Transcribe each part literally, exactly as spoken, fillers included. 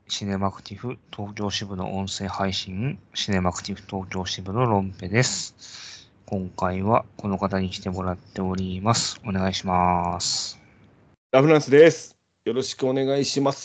シネマクティブ東京支部の音声配信、シネマクティブ東京支部のロンペです。今回はこの方に来てもらっております。お願いします。 ラフランスです。よろしくお願いします。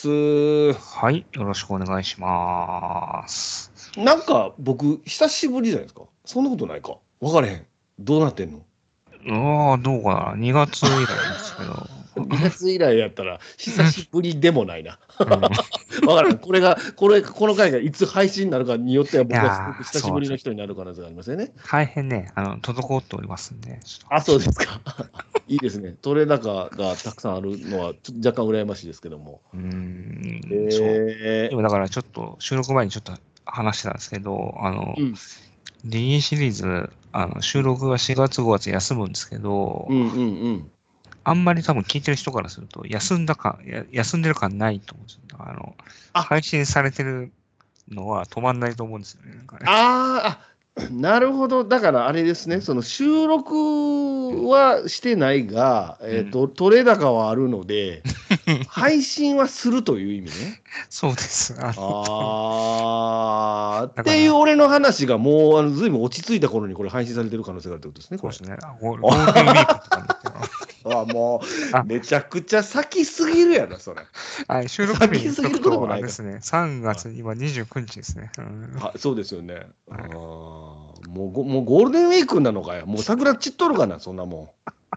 はい、よろしくお願いします。 なんか僕、久しぶりじゃないですか。そんなことないか。分かれへん。どうなってんの？ うわー、どうかな。にがつ以来ですけど。 にがつ以来やったら、久しぶりでもないな。 うん、い分からん。これが、これ、この回がいつ配信になるかによっては、僕はすごくやー、 久しぶりのそうです。 人になる可能性がありますよね。 大変ね、あの、滞っておりますんで、ちょっとあ、 配信。 そうですか。いいですね。取れ高がたくさんあるのは、ちょっと若干羨ましいですけども。 うーん、そう。 え今だからちょっと収録前にちょっと話してたんですけど、あの、 ー、うん。 ディズニーシリーズ、あの、収録がしがつごがつ休むんですけど、 うんうんうん。 あんまり多分聞いてる人からすると、休んだか、や休んでる感ないと思うんですよ。あの、 あ、 配信されてるのは止まんないと思うんですよね。なんかね。 あーあ、なるほど。だからあれですね、 うん。 その収録はしてないが、 うん。 えっと、取れ高はあるので、配信はするという意味ね。 そうです。あの、多分あーっていうだから、 俺の話がもう、あの、ずいぶん落ち着いた頃にこれ配信されてる可能性があるってことですね、これ。 そうですね。ゴールゴールデンウィークとかになってるの。 あ、もう、 あ、 めちゃくちゃ先すぎるやろ、それ。 はい、収録日言っ先すぎることとくと、 もないか。 あれですね、3 はい、 月、今にじゅうくにちですね。うん、 は、そうですよね。あーはい、 もうご、もうゴールデンウィークなのかよ。もう桜散っとるかな、そんなもん。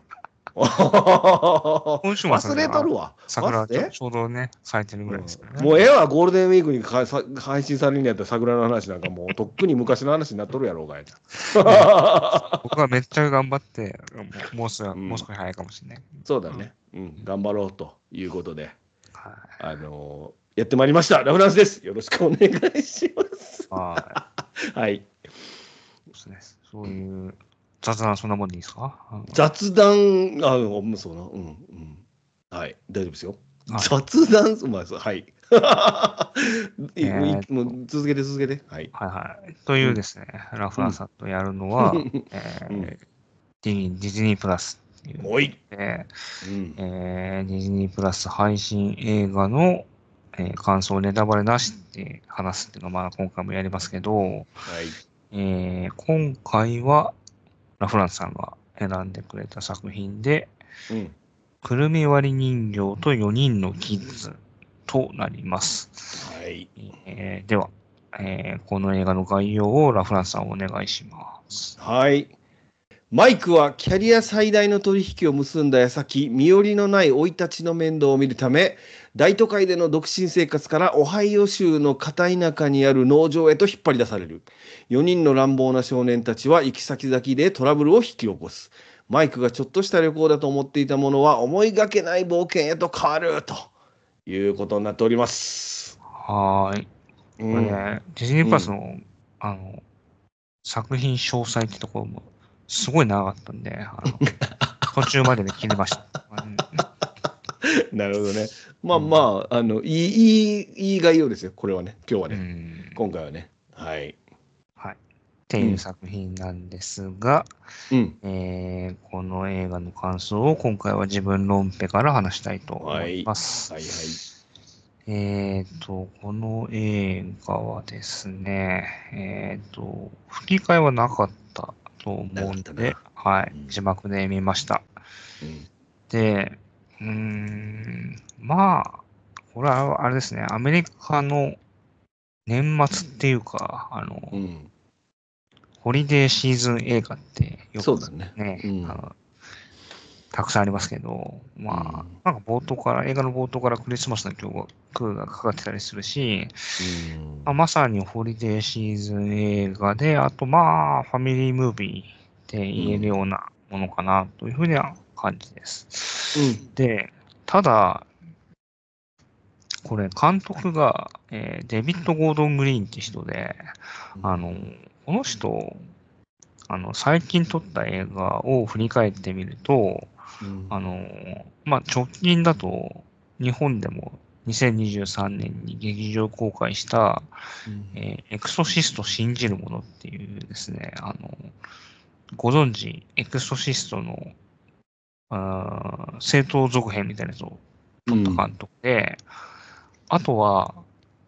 今週末忘ではれとるわ。 桜ちょ、 忘れ、 ちょうどね、咲いてるぐうん、 らいですからね。 もうええわ、ゴールデンウィークにかさ配信されるんやったら桜の話なんかもうとっくに昔の話になっとるやろうがいいやいや、 な。 僕はめっちゃ頑張って、もうもうすぐ、 うん、 もう少し早いかもしれない。うん。 そうだね。うん、頑張ろうということで、 はい。 あのーやってまいりました。ラフランスです。よろしくお願いします。 はい。 はい。 そうですね。そういう雑談そんなもんでいいですか？あの雑談、あ、うん、そうな。うん、うん。はい、大丈夫ですよ。 はい。 雑談、まあ、そうはい。いいえーっと、 もう続けて続けて。はい。 はいはい。というん、 うですね、ラフうん。 ランさんとやるのは、 うん。 えーディディズニープラスっていうおい。 ので、 うん。 えーディズニープラス配信映画の、えー感想ネタバレなしって話すっていうのをまあ今回もやりますけど、 はい。 えー今回はラフランスさんが選んでくれた作品で、 うん。 くるみ割り人形とよにんのキッズとなります。 はい。 えーでは、えーこの映画の概要をラフランスさんお願いします。 はい。マイクはキャリア最大の取引を結んだ矢先、身寄りのない生い立ちの面倒を見るため、大都会での独身生活からオハイオ州の片田舎にある農場へと引っ張り出される。よにんの乱暴な少年たちは行き先々でトラブルを引き起こす。マイクがちょっとした旅行だと思っていたものは思いがけない冒険へと変わるということになっております。 はーい。これうん、 ね、ディズニーうん。 プラスの、あの、作品詳細ってところも、すごい長かったんで、あの、途中までで切りました。うん。 なるほどね。まあうん。 まあ、あの、いい、いい、いい概要ですよ。これはね。今日はうね。 ん。 今回はね。はい。 はい。っていううん。 作品なんですが、 うん。 えーこの映画の感想を今回は自分論ペから話したいと思いはい。 ます。 はいはい。 えーと、この映画はですね、えーと、吹き替えはなかったとな思うんで、 かったな。 はい、 うん。 字幕で見ました。 うん。 で、うーん、まあ、これはあれですね、アメリカの年末っていうか、あの、 うん。 ホリデーシーズン映画ってよくそうだね。うね、あん。 の、たくさんありますけど、まうん。 あ、なんか冒頭から、映画の冒頭からクリスマスの曲がかかってたりするし、 うまあ、 ん。 まさにホリデーシーズン映画で、あとまあ、ファミリームービーって言えるうん。 ようなものかなというふうな感じです。 うん。 で、ただ、これ監督が、えーデビッド・ゴードン・グリーンって人で、あの、この人、あの、最近撮った映画を振り返ってみると、 うん。 あの、まあ、直近だと、日本でもにせんにじゅうさんねんに劇場公開した、 うん。 えーエクソシスト信じる者っていうですね、あの、ご存知、エクソシストの、あー正当続編みたいなやつを撮った監うん。 督で、あとは、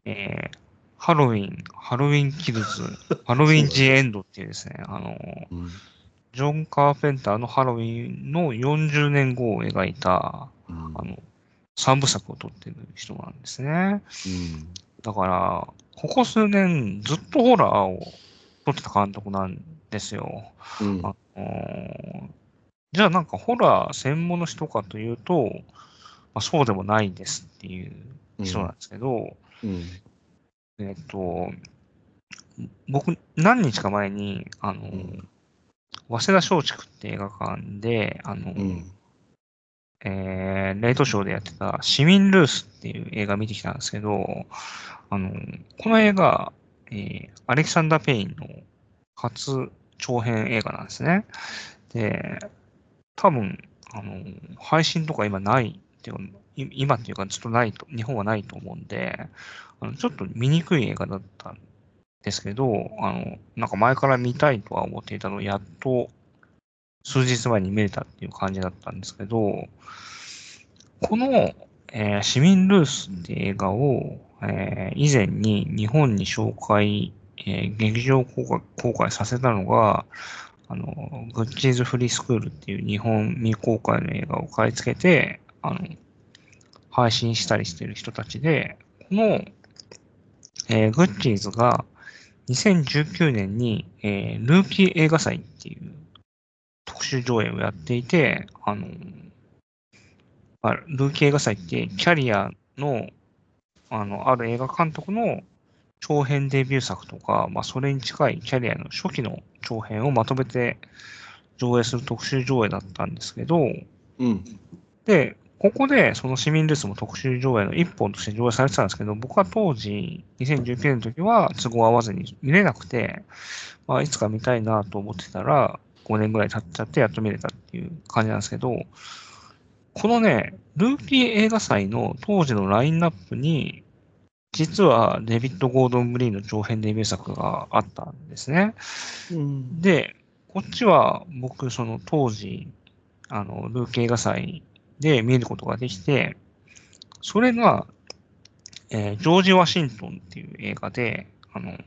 えーハロウィン、ハロウィンキルズ、ハロウィンジエンドっていうですね、あの、 うん。 ジョン・カーペンターのハロウィンのよんじゅうねんごを描いた、 うんあの、三部作を撮ってる人なんですね。 うん。 だから、ここ数年ずっとホラーを撮ってた監督なんですよ。 うんあのーじゃあなんかホラー専門の人かというと、まあ、そうでもないですっていう人なんですけど、 うん。 えっと、僕、何日か前に、あの、 うん早稲田松竹って映画館で、あの、 うんえー、レイトショーでやってた市民ルースっていう映画見てきたんですけど、あの、この映画、えー、アレキサンダー・ペインの初長編映画なんですね。で、多分、あの、配信とか今ないっていうか、い今っていうかずっとないと、日本はないと思うんで、あの、ちょっと見にくい映画だったんですけど、あの、なんか前から見たいとは思っていたのを、やっと数日前に見れたっていう感じだったんですけど、この、えー市民ルースって映画を、えー以前に日本に紹介、えー劇場公開公開させたのが、あの、グッチーズフリースクールっていう日本未公開の映画を買い付けて、あの、配信したりしてる人たちで、この、えーグッチーズがにせんじゅうきゅうねんに、えールーキー映画祭っていう特集上映をやっていて、あの、まあ、ルーキー映画祭ってキャリアの、あの、ある映画監督の長編デビュー作とか、まあ、それに近いキャリアの初期の長編をまとめて上映する特集上映だったんですけど、 うんで、ここでその市民ルースも特集上映の一本として上映されてたんですけど、僕は当時、にせんじゅうきゅうねんの時は都合合わずに見れなくて、まあ、いつか見たいなと思ってたら、ごねんぐらい経っちゃってやっと見れたっていう感じなんですけど、このね、ルーキー映画祭の当時のラインナップに、実はデビッド・ゴードン・グリーンの長編デビュー作があったんですね。 うんで、こっちは僕、その当時、あの、ルーキー映画祭で見ることができて、それが、えージョージ・ワシントンっていう映画で、あの、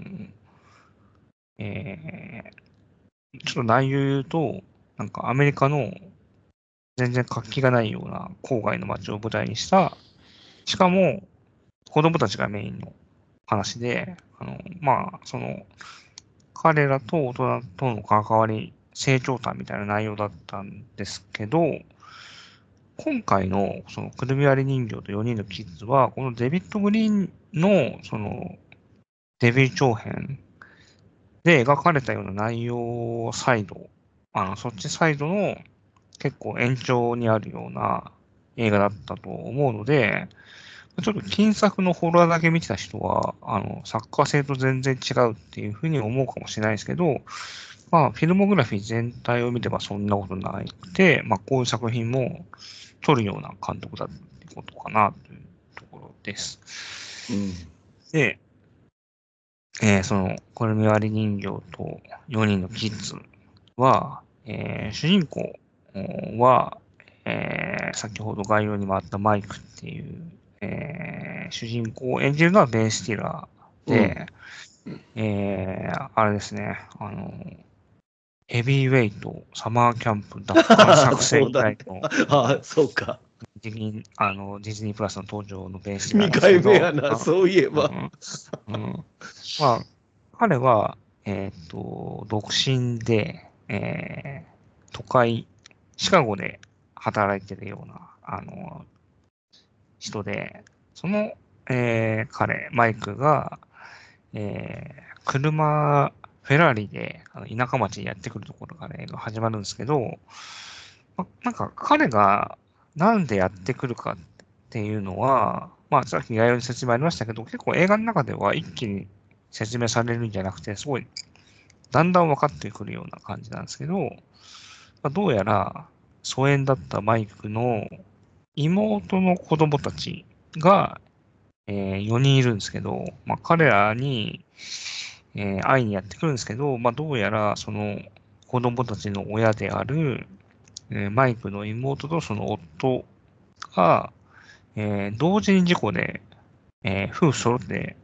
えーちょっと内容言うと、なんかアメリカの全然活気がないような郊外の街を舞台にした、しかも子供たちがメインの話で、あの、まあ、その、彼らと大人との関わり、成長譚みたいな内容だったんですけど、今回のそのくるみ割り人形とよにんのキッズは、このデビッド・グリーンのそのデビュー長編で描かれたような内容サイド、あの、そっちサイドの結構延長にあるような映画だったと思うので、ちょっと金作のホラーだけ見てた人は、あの、作家性と全然違うっていうふうに思うかもしれないですけど、まあ、フィルモグラフィー全体を見ればそんなことなくて、まあ、こういう作品も撮るような監督だってことかなというところです。 うんで、えーその、これみ割り人形とよにんのキッズは、えー主人公は、えー先ほど概要にもあったマイクっていう、えー主人公を演じるのはベン・スティラーで、えーあれですね、あの、ヘビーウェイト、サマーキャンプ、奪還作戦そうだった。 以来の、 ああ、そうか。 ディズニーあのディズニープラスの登場のベン・スティラーなんです 2 けど、 回目やな、 あそういえば。 うんうんまあ、彼は、えっと、独身で、えー都会、シカゴで働いてるような、あの、人で、その、えー彼、マイクが、えー車、フェラーリであの田舎町にやってくるところから映画始まるんですけど、まなんか彼がなんでやってくるかっていうのは、まあさっき概要に説明ありましたけど、結構映画の中では一気に説明されるんじゃなくて、すごいだんだん分かってくるような感じなんですけど、まあ、どうやら疎遠だったマイクの妹の子供たちが、えーよにんいるんですけど、まあ、彼らに、えー会いにやってくるんですけど、まあ、どうやらその子供たちの親である、えーマイクの妹とその夫が、えー同時に事故で、えー夫婦揃って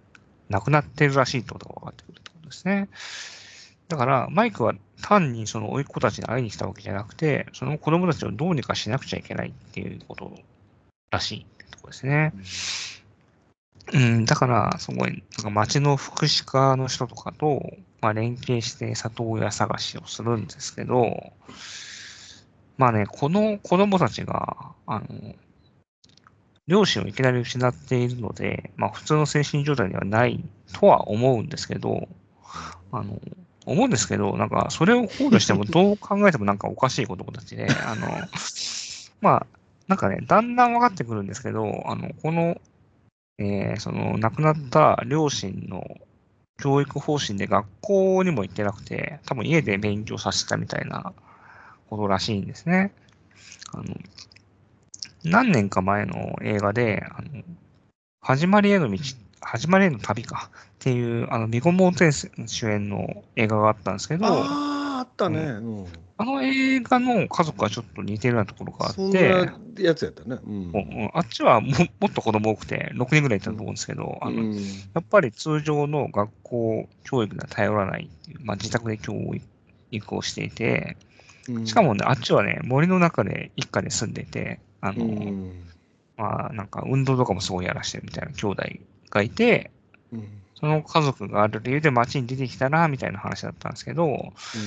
亡くなってるらしいってことが分かってくるってことですね。だから、マイクは単にその甥っ子たちに会いに来たわけじゃなくて、その子供たちをどうにかしなくちゃいけないっていうことらしいってところですね。うん、だから、すごい、なんか町の福祉課の人とかと、まあ、連携して里親探しをするんですけど、まあね、この子供たちが、あの、両親をいきなり失っているので、まあ普通の精神状態ではないとは思うんですけど、あの、思うんですけど、なんかそれを考慮してもどう考えてもなんかおかしい子供たちで、あの、まあ、なんかね、だんだん分かってくるんですけど、あの、この、えーその亡くなった両親の教育方針で学校にも行ってなくて、多分家で勉強させたみたいなことらしいんですね。あの、何年か前の映画で、あの、始まりへの道、始まりへの旅かっていう、あの、ビゴモーテンス主演の映画があったんですけど、 ああ、あったね。 うん、 うん。 あの映画の家族はちょっと似てるようなところがあっそんて、 なやつやったね。ううんん。 あっちはももっと子供多くて、ろくにんぐらいいたと思うんですけど、 うあの、やん。 っぱり通常の学校教育には頼らないっていう、まあ、自宅で教育をしていて、 うん。 しかもね、あっちはね、森の中で一家で住んでて、あうの、 ん。 まあ、なんか運動とかもすごいやらしてるみたいな兄弟がいて、 うん。 その家族がある理由で街に出てきたら、みたいな話だったんですけど、 うん。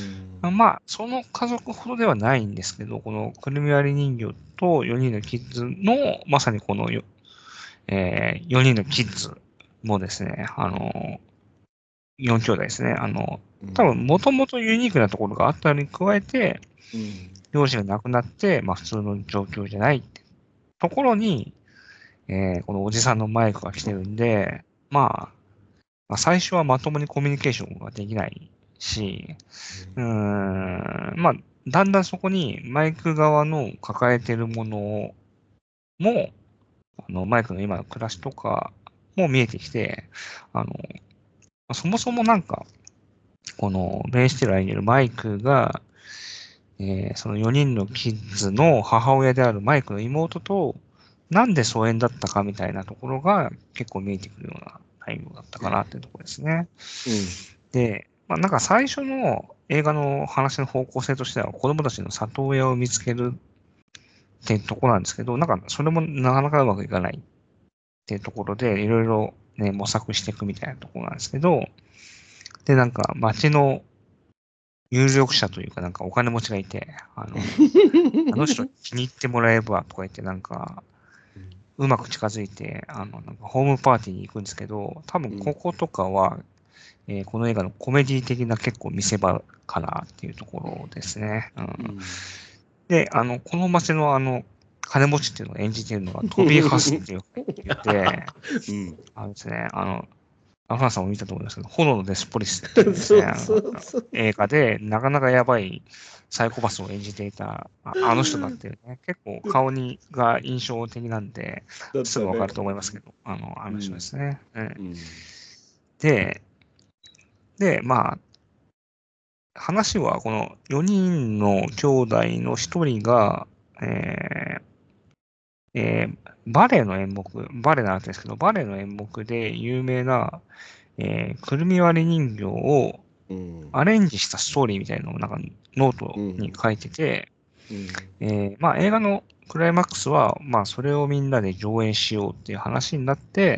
まあ、その家族ほどではないんですけど、このくるみ割り人形とよにんのキッズの、まさにこのよ、えー、よにんのキッズもですね、あの、よん兄弟ですね、あの、多分もともとユニークなところがあったのに加えて、 うん。 両親が亡くなって、まあ普通の状況じゃないってところに、えー、このおじさんのマイクが来てるんで、まあ、まあ、最初はまともにコミュニケーションができないし、うーん、まあ、だんだんそこにマイク側の抱えてるものも、あの、マイクの今の暮らしとかも見えてきて、あの、そもそもなんか、このベイスティラー演じるマイクが、えーそのよにんのキッズの母親であるマイクの妹と、なんで疎遠だったかみたいなところが結構見えてくるような内容だったかなっていうところですね。 うん。 で、まあ、なんか最初の映画の話の方向性としては子供たちの里親を見つけるっていうところなんですけど、なんかそれもなかなかうまくいかないっていうところでいろいろね、模索していくみたいなところなんですけど、で、なんか街の有力者というかなんかお金持ちがいて、あの、あの人気に入ってもらえばとか言ってなんか、うまく近づいて、あの、なんかホームパーティーに行くんですけど、多分こことかは、えーこの映画のコメディ的な結構見せ場かなっていうところですね。うん、で、あの、この街のあの、金持ちっていうのを演じているのがトビー・ハスっていう人言って、 うん。 あのですね、あの、アフランさんも見たと思うんですけど、炎のデスポリスっていうですね、 そうあのそうそう。 映画でなかなかやばいサイコパスを演じていたああの人だっていうね、結構顔にが印象的なんで、 だったね。 すぐわかると思いますけど、あの、あの人でうん。 すね。うんうん。 で、で、まあ、話はこのよにんの兄弟のひとりが、えーえーバレエの演目、バレエなんですけど、バレエの演目で有名な、えーくるみ割り人形をうん。 アレンジしたストーリーみたいなのをなんかノートにうん。 書いてて、 うん。 えーまあ映画のクライマックスは、まあそれをみんなで上映しようっていう話になって、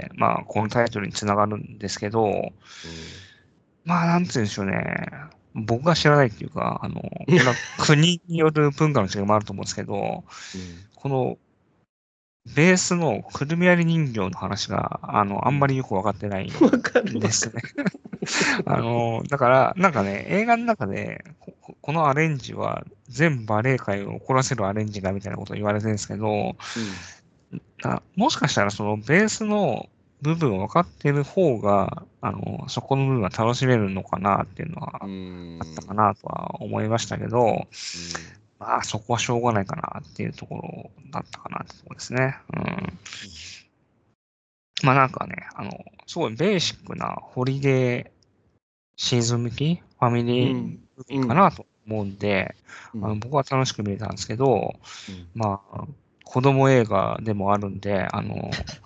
まあこのタイトルにつながるんですけど、まあなんて言うんでしょうね。僕が知らないっていうか、あの、これは国による文化の違いもあると思うんですけど、 うん。 このベースのくるみ割り人形の話が、あの、あんまりよくわかってないわかるわかる。 んですね。あの、だから、なんかね、映画の中で、ここのアレンジは全バレエ界を怒らせるアレンジだみたいなことを言われてるんですけど、 うん。 あもしかしたらそのベースの部分を分かってる方が、あの、そこの部分は楽しめるのかなっていうのうはあったかん。 なとは思いましたけど、 うん。 まあそこはしょうがないかなっていうところだったかなってところですね。うん。まあなんかね、あの、すごいベーシックなホリデーシーズン向き、ファミリーうん。 向きうん。 かなと思うんで、あのうん。 僕は楽しく見れたんですけど、 うん。 まあ、子供映画でもあるんで、あの、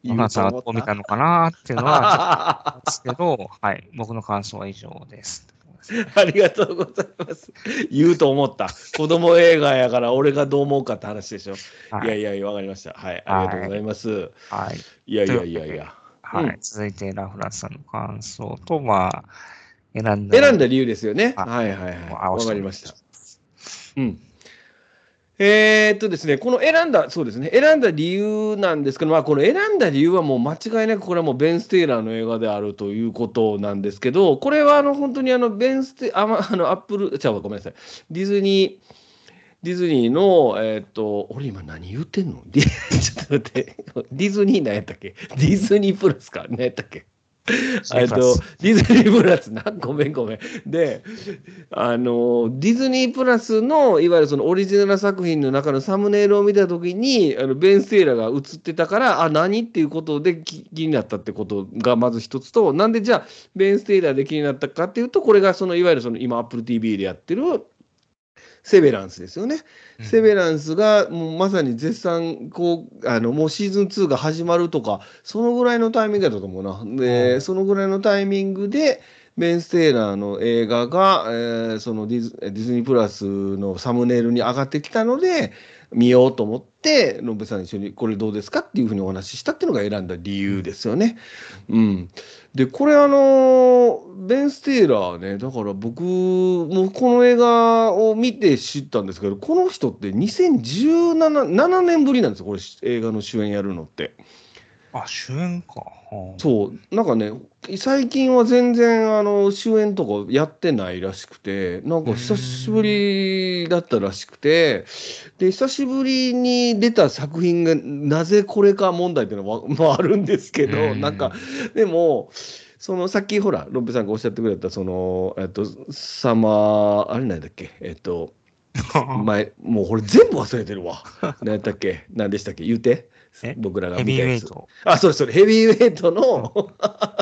野原さんはどう見たのかなっていうのは、ちょっとありますけど、はい。僕の感想は以上です。 ありがとうございます。言うと思った。子供映画やから俺がどう思うかって話でしょ。いやはい。 いやいや、わかりました。はい。ありがとうございはい。 ます。 はい。 いやいやというわけで、 いやいや。うはい。 ん。 続いて、ラフランスさんの感想と、まあ、選んだ理由、 選んだ理由ですよね。 ははいはいはい。 い。合わせわてお願いかりました。 します。 うん。えーっとですね、この選んだ、そうですね、選んだ理由なんですけど、まあ、この選んだ理由はもう間違いなく、これはもうベン・ステイラーの映画であるということなんですけど、これはあの本当にあのベン・ステあ、まあのアップル、ちゃうわ、ごめんなさい、ディズニー、ディズニーの、えーっと、俺今何言ってんのディちょっと待って、ディズニー何やったっけディズニープラスか何やったっけシえっと、 ープラス。 ディズニープラスな、ごめんごめん。で、あの、ディズニープラスの、いわゆるそのオリジナル作品の中のサムネイルを見たときに、あのベン・ステイラーが映ってたから、あ、何っていうことで気気になったってことがまず一つと、なんでじゃあ、ベン・ステイラーで気になったかっていうと、これがその、いわゆるその今、Apple ティーブイ でやってる、セベランスですよね。セベランスがもうまさに絶賛こうあのもうシーズンツーが始まるとかそのぐらいのタイミングだったと思うな。でそのぐらいのタイミングでベン・ステイラーの映画が、えーそのディズディズニープラスのサムネイルに上がってきたので見ようと思ってロンベさん一緒にこれどうですかっていうふうにお話ししたっていうのが選んだ理由ですよね。うん、でこれあのベン・ステイラーねだから僕もこの映画を見て知ったんですけどこの人ってにせんじゅうなな、ななねんぶりなんですよこれ映画の主演やるのって。 あ、主演か。はそうなんかね最近は全然あの主演とかやってないらしくてなんうーか久しぶん。 りだったらしくてで久しぶりに出た作品がなぜこれか問題っていうのは、まあ、あるんですけうどなんかーん。 でもそのさっきほらロンペさんがおっしゃってくれたそのえっとサマーあれなんだっけえっと前もうこれ全部忘れてるわ何やったっけ何でしたっけ言うてえ、 僕らがヘビ見たやつ。 ーウェイト。 あ、そうです、それ、ヘビーウェイトうん。 の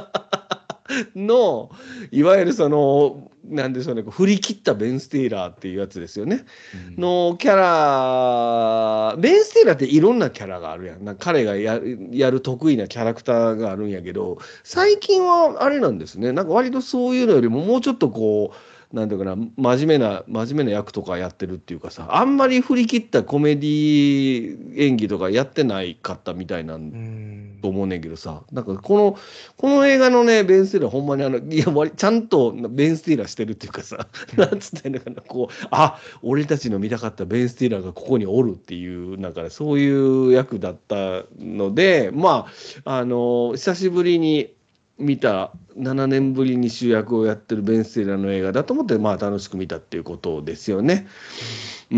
の、いわゆるその、なんでしょうね、こう振り切ったベン・ステイラーっていうやつですよね。 うん。 のキャラ、ベン・ステイラーっていろんなキャラがあるやん。なんか彼がややる得意なキャラクターがあるんやけど、最近はあれなんですね。なんか割とそういうのよりももうちょっとこう、なんていうかな、真面目な、真面目な役とかやってるっていうかさ、あんまり振り切ったコメディ演技とかやってないかったみたいなんうーん。 と思うねんけどさ、なんかこの、この映画のね、ベン・スティラー、ほんまにあの、いや、割ちゃんとベン・スティラーしてるっていうかさ、 うなんん。 つったらいいのかな、こう、あ、俺たちの見たかったベン・スティラーがここにおるっていう、なんかねそういう役だったので、まあ、あの、久しぶりに見た、ななねんぶりに主役をやってるベン・スティラーの映画だと思って、まあ、楽しく見たっていうことですよね。 うん。 うん、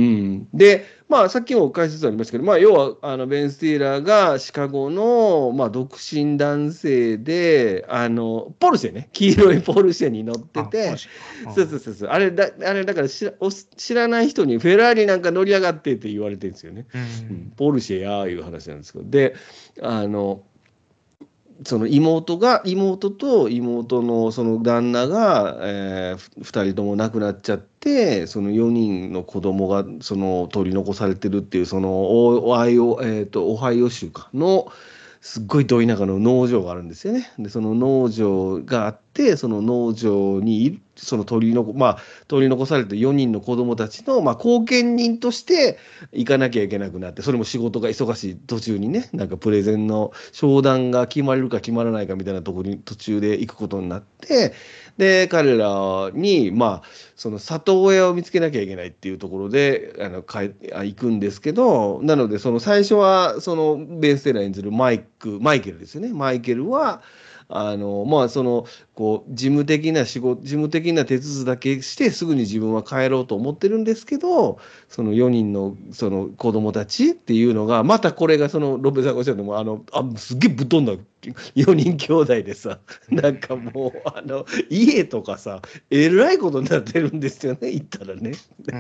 で、まあ、さっきも解説ありましたけど、まあ、要はあのベン・スティーラーがシカゴの、まあ、独身男性であのポルシェね黄色いポルシェに乗ってあ、ポルてシェか。 そうそうそうそうあれだあれだから知らお知らない人にフェラーリなんか乗り上がってって言われてるんですよね。 うん。ううん、 ん。 ポルシェやーいう話なんですけどであのその妹が妹と妹のその旦那が、えー、ふふたりとも亡くなっちゃってそのよにんの子供がその取り残されてるっていうそのオオハイオ、えーと、オハイオ州かのすっごいど田舎の農場があるんですよね。でその農場があってその農場にいるその取り残まあ取り残されたよにんの子供たちの、まあ、後見人として行かなきゃいけなくなってそれも仕事が忙しい途中にねなんかプレゼンの商談が決まれるか決まらないかみたいなところに途中で行くことになってで彼らにまあその里親を見つけなきゃいけないっていうところであのかいあ行くんですけどなのでその最初はそのベン・ステラー演じるマイクマイケルですよねマイケルはあのまあそのこう事務的な仕事事務的な手続きだけしてすぐに自分は帰ろうと思ってるんですけどそのよにんのその子供たちっていうのがまたこれがそのロベさんがおっしゃったのもあのあすっげえぶっ飛んだよにん兄弟でさなんかもうあの家とかさえらいことになってるんですよね言ったらね。 うん。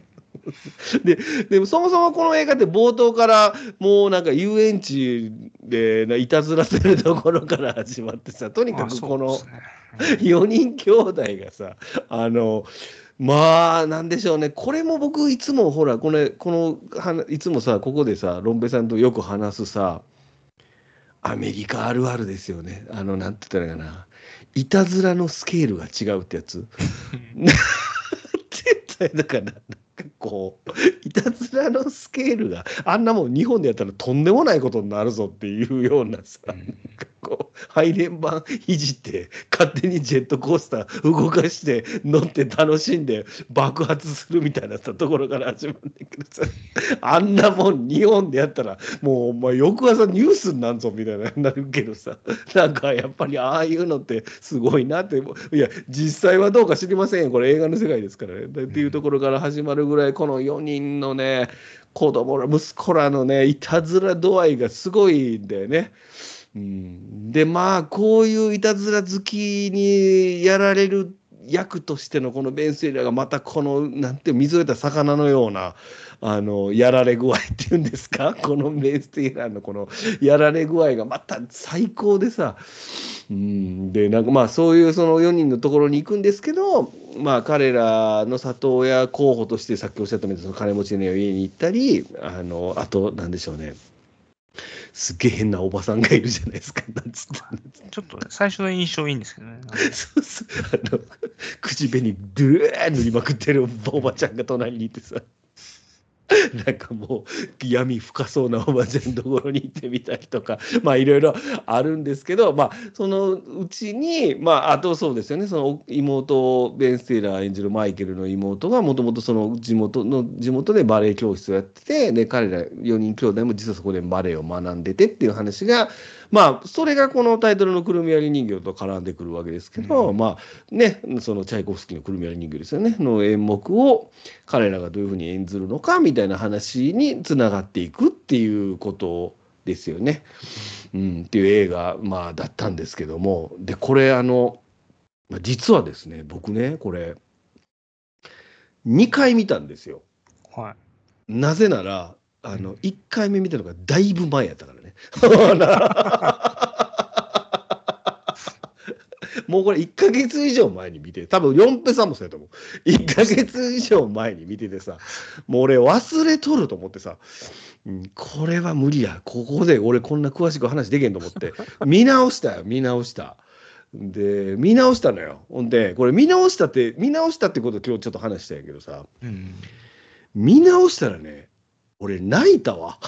で、でもそもそもこの映画って冒頭からもうなんか遊園地でないたずらするところから始まってさ、とにかあ、 くこのそうですね。うん。 よにん兄弟がさ、あの、まあ、なんでしょうね。これも僕いつもほら、これ、この、はいつもさ、ここでさ、ロンペさんとよく話すさ、 アメリカあるあるですよね。あの、なんて言ったらいいかな。いたずらのスケールが違うってやつ。なんて言ったらいいのかな。なんかこう、いたずらのスケールがあんなもん日本でやったらとんでもないことになるぞっていうようなさ、なんかこう、配電盤いじって勝手にジェットコースター動かして乗って楽しんで爆発するみたいなさところから始まるんだけどさ、あんなもん日本でやったらもうお前翌朝ニュースになんぞみたいななるけどさ、なんかやっぱりああいうのってすごいなって、いや実際はどうか知りませんよ、これ映画の世界ですからね。っていうところから始まるぐらい、このよにんのね子供ら息子らのねいたずら度合いがすごいんだよね。うん、でまあこういういたずら好きにやられる役としてのこのベン・スティーラーがまたこのなんて水を得た魚のようなあのやられ具合っていうんですか、このベン・スティーラーのこのやられ具合がまた最高でさ、うん、でなんかまあそういうそのよにんのところに行くんですけど、まあ彼らの里親候補としてさっきおっしゃったみたいにその金持ちの家に行ったり、あのあとなんでしょうね、すっげえ変なおばさんがいるじゃないですか。なんつってちょっとね、最初の印象いいんですけどね。 そうそう、あの口紅ドゥー塗りまくってるおばちゃんが隣にいてさ、なんかもう闇深そうなおばちゃんのところに行ってみたりとか、まあいろいろあるんですけど、まあそのうちに、まああとそうですよね、その妹、ベン・スティーラー演じるマイケルの妹がもともとその地元の地元でバレエ教室をやってて、で彼らよにん兄弟も実はそこでバレエを学んでてっていう話が、まあそれがこのタイトルのくるみ割り人形と絡んでくるわけですけど、 うんまあね、そのチャイコフスキーのくるみ割り人形ですよね、の演目を彼らがどういうふうに演ずるのかみたいな話につながっていくっていうことですよね。うん、っていう映画、まあ、だったんですけども、でこれあの実はですね、僕ねこれにかい見たんですよ。 はい。 なぜならあのうんいっかいめ見たのがだいぶ前やったからね。もうこれいっかげつ以上前に見て、多分ヨンペさんもそうやと思う。いっかげつ以上前に見ててさ、もう俺忘れとると思ってさ、うん、これは無理や。ここで俺こんな詳しく話できんと思って、見直したよ、見直した。で、見直したのよ。ほんで、これ見直したって、見直したってことを今日ちょっと話したんやけどさ、 うん見直したらね、俺泣いたわ。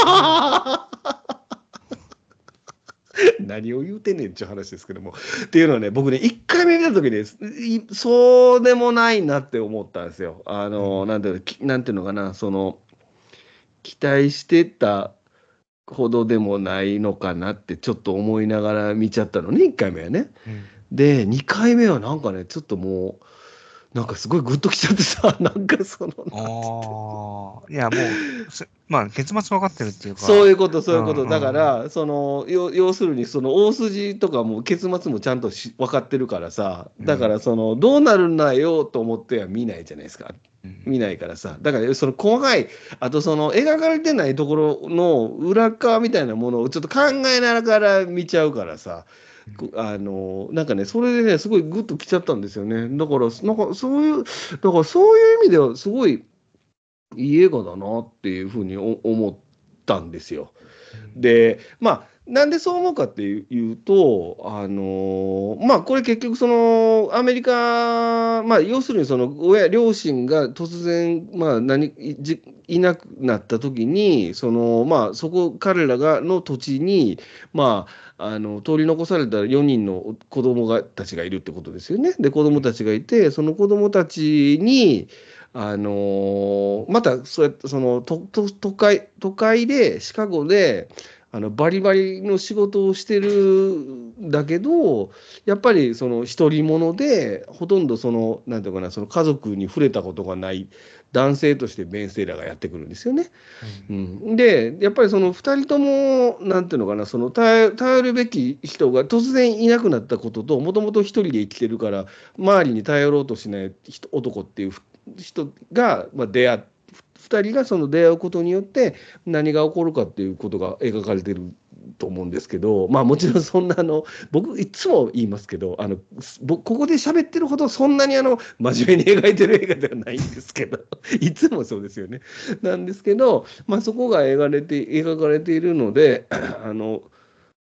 何を言うてんねんっていう話ですけども。っていうのはね、僕ね、いっかいめ見た時に、いそうでもないなって思ったんですよ。あの、 うんなんていうの、きなんていうのかな、その、期待してたほどでもないのかなってちょっと思いながら見ちゃったのね、いっかいめはね。 うんで、にかいめはなんかね、ちょっともう、なんかすごいグッときちゃってさ、なんかその、なんてああ、いや、もう、すまあ、結末分かってるっていうか、 そういうこと、そうういうこと。だかんうん。 ら、その、要要するに、その大筋とかも結末もちゃんとし分かってるからさ、だかうんら、その、どうなるんだよと思っては見ないじゃないですか。 うん見ないからさ。だから、その細かい、あとその、描かれてないところの裏側みたいなものをちょっと考えながら見ちゃうからさ、くあの、なんかね、それでね、すごいグッときちゃったんですよね。だから、なんかそういう、だからそういう意味では、すごい、いい映画だなっていうふうにお思ったんですよ。 うんで、まあ、なんでそう思うかっていうと、あのまあ、これ結局そのアメリカ、まあ、要するにその親両親が突然、まあ、何いじいなくなった時にその、まあ、そこ彼らがの土地に、まあ、あの取り残されたよにんの子供がたちがいるってことですよね。で子供たちがいてその子供たちにあのまたそうやってそのとと都会都会でシカゴであのバリバリの仕事をしてるんだけどやっぱりその独り者でほとんどそのなんていうかなその家族に触れたことがない男性としてベン・ステイラーがやってくるんですよね。 うんうん、でやっぱりそのふたりともなんていうのかなその頼頼るべき人が突然いなくなったことともともと一人で生きてるから周りに頼ろうとしない人男っていう人が、まあ、出会ってふたりがその出会うことによって何が起こるかっていうことが描かれてると思うんですけど、まあもちろんそんなあの僕いつも言いますけどあの僕ここで喋ってるほどそんなにあの真面目に描いてる映画ではないんですけどいつもそうですよね。なんですけど、まあ、そこが描かれて描かれているのであの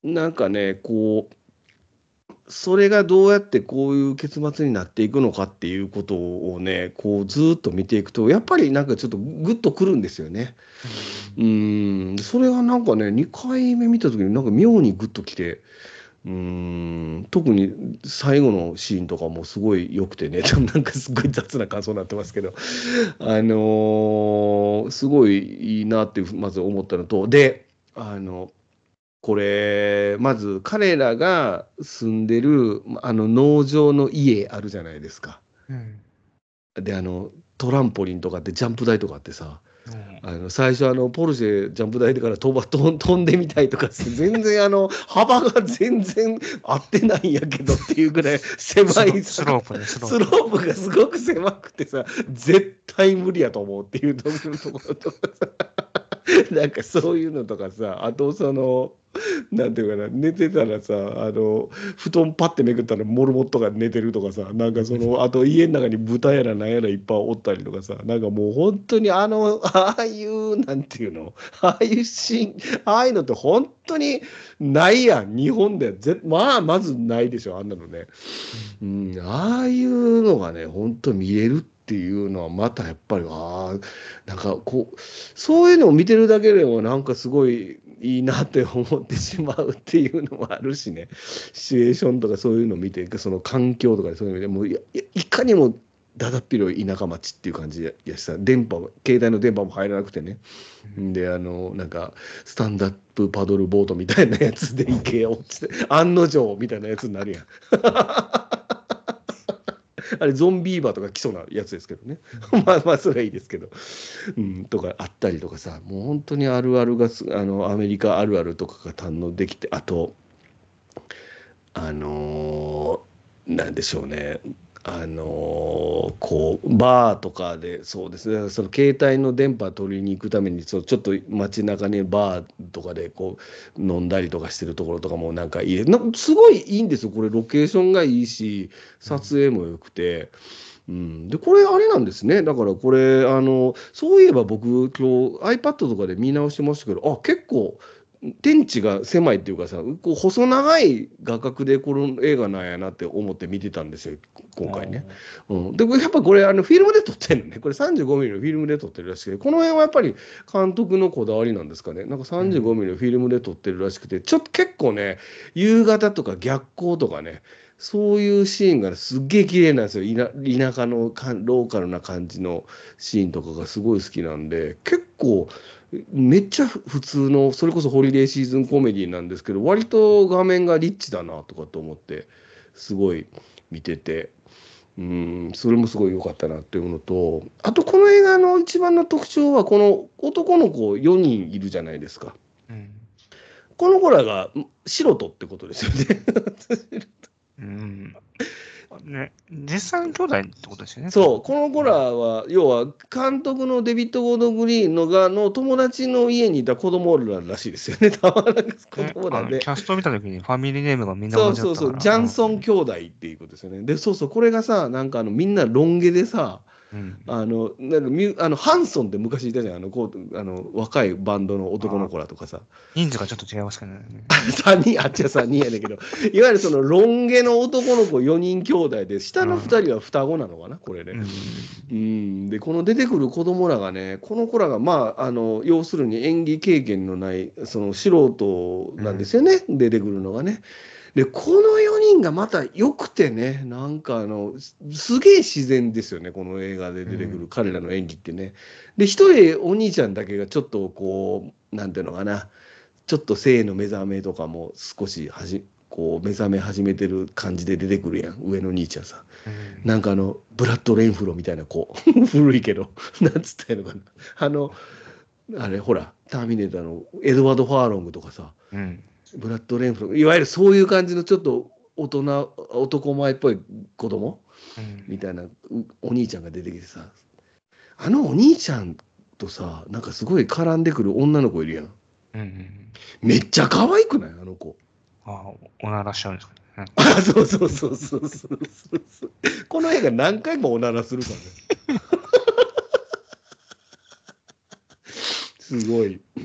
なんかね、こう、それがどうやってこういう結末になっていくのかっていうことをね、こうずーっと見ていくと、やっぱりなんかちょっとグッとくるんですよね。 ううん。 ーん、それがなんかね、にかいめ見たときになんか妙にグッときて、うーん、特に最後のシーンとかもすごい良くてね、でもなんかすごい雑な感想になってますけど、あのーすごいいいなってまず思ったのと、で、あの、これ、まず彼らが住んでるあの農場の家あるじゃないですか。 うん。 で、あの、トランポリンとかってジャンプ台とかあってさ、 うん。 あの最初あのポルシェジャンプ台から飛ば飛ん飛んでみたいとかさ、全然あの幅が全然合ってないんやけどっていうぐらい狭スロ、 い坂、 スロープね、スロースロプ。 ープがすごく狭くてさ、絶対無理やと思うっていうところとかさ、なんかそういうのとかさ、あとその、なんていうかな、寝てたらさ、あの、布団パッてめくったらモルモットが寝てるとかさ、なんかその、あと家の中に豚やらなんやらいっぱいおったりとかさ、なんかもう本当にあの、ああいう、なんていうの、ああいうシーン、ああいうのって本当にないやん、日本で。ぜ、まあ、まずないでしょ、あんなのね。 うん。 うん、ああいうのがね、本当見れるっていうのは、またやっぱり、ああ、なんかこう、そういうのを見てるだけでも、なんかすごいいいなって思ってしまうっていうのもあるしね、シチュエーションとかそういうのを見て、その環境とかそういうのでもういや、いいかにもだだっ広い田舎町っていう感じやしさ、電波も、携帯の電波も入らなくてね。 うん。 で、あの、なんか、スタンダップパドルボートみたいなやつで池落ちて、案の定みたいなやつになるやん。あれ、ゾンビーバーとか来そうなやつですけどね。 うまん。 あまあ、それはいいですけど。うん、とかあったりとかさ、もう本当にあるあるがす、あの、アメリカあるあるとかが堪能できて、あと、あのーなんでしょうね。あのーこう、バーとかで、そうですね、その携帯の電波取りに行くために、そうちょっと街中にバーとかでこう、飲んだりとかしてるところとかもなんかいい、なすごいいいんですよ。これロケーションがいいし、 うん。 撮影も良くて。うん、で、これあれなんですね。だからこれ、あの、そういえば僕、今日 iPad とかで見直してましたけど、あ、結構、天地が狭いっていうかさ、こう細長い画角でこの映画なんやなって思って見てたんですよ、今回ね。 おー。 うん、で、やっぱこれ、あのフィルムで撮ってるのね。これさんじゅうごミリのフィルムで撮ってるらしくて、この辺はやっぱり監督のこだわりなんですかね。なんかうん。 さんじゅうごミリのフィルムで撮ってるらしくて、ちょっと結構ね、夕方とか逆光とかね、そういうシーンがすっげえ綺麗なんですよ。いな田舎のかローカルな感じのシーンとかがすごい好きなんで、結構、めっちゃ普通の、それこそホリデーシーズンコメディなんですけど、割と画面がリッチだなとかと思って、すごい見てて、うん、それもすごい良かったなっていうのと、あとこの映画の一番の特徴は、この男の子よにんいるじゃないですか。 うん。 この子らが素人ってことですよね。 うん。ね、実際の兄弟ってことですよね、多分。 そう、この子らは、要は監督のデビッド・ゴードン・グリーンのがの友達の家にいた子供ららしいですよね。たまらなく子ね、あの、キ供らで。 ャストを見たときにファミリーネームがみんな同じだそうそうそう、 ったから、 ジャンソンうん。 兄弟っていうことですよね。で、そうそう、これがさ、なんかあのみんなロン毛でさ、 うん。 あの、なんかミュあのハンソンって昔いたじゃん、あの、こう、あの若いバンドの男のあ、 子らとかさ。 人数がちょっと違いますけどね。 さんにん、あっちはさんにんやねんけど、いわゆるそのロン毛の男の子よにん兄弟で、下のふたりは双子なのかな、これね。 うん。 うん、で、この出てくる子供らがね、この子らが、まあ、あの、要するに演技経験のない、その素人なんですようん。 ね、出てくるのがね。で、このよにんがまた良くてね、なんかあの、すすげえ自然ですよね、この映画で出てくるうん。 彼らの演技ってね。で、一人お兄ちゃんだけがちょっとこう、なんていうのかな、ちょっと性の目覚めとかも少しはじ、こう目覚め始めてる感じで出てくるやん、上の兄ちゃんさ。 うん。 なんかあの、ブラッド・レインフローみたいな子、古いけど、なんつったらいいのかな。あの、あれ、ほら、ターミネーターのエドワード・ファーロングとかさ、 うん。 ブラッド・レインフロー、いわゆるそういう感じのちょっと大人、男前っぽい子供うん。 みたいなうお兄ちゃんが出てきてさ、あのお兄ちゃんとさ、なんかすごい絡んでくる女の子いるやん。 うん。 めっちゃ可愛くないあの子。 あ、おならしちゃうんですかね。 あ、そうそうそうそうそうそうそう。この映画何回もおならするからね。すごい。